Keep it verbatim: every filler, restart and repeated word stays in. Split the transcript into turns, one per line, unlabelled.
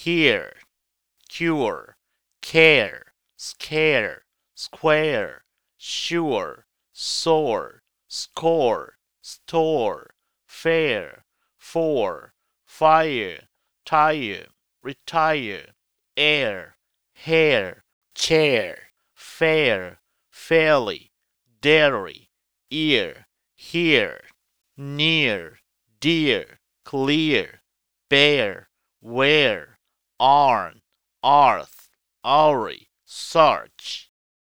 here, cure, care, scare, square, sure, sore, score, store, fair, for, fire, tire, retire, air, hair, chair, fair, fairly, dairy, ear, here, near, dear, clear, bear, where, arn, arth, aury, search.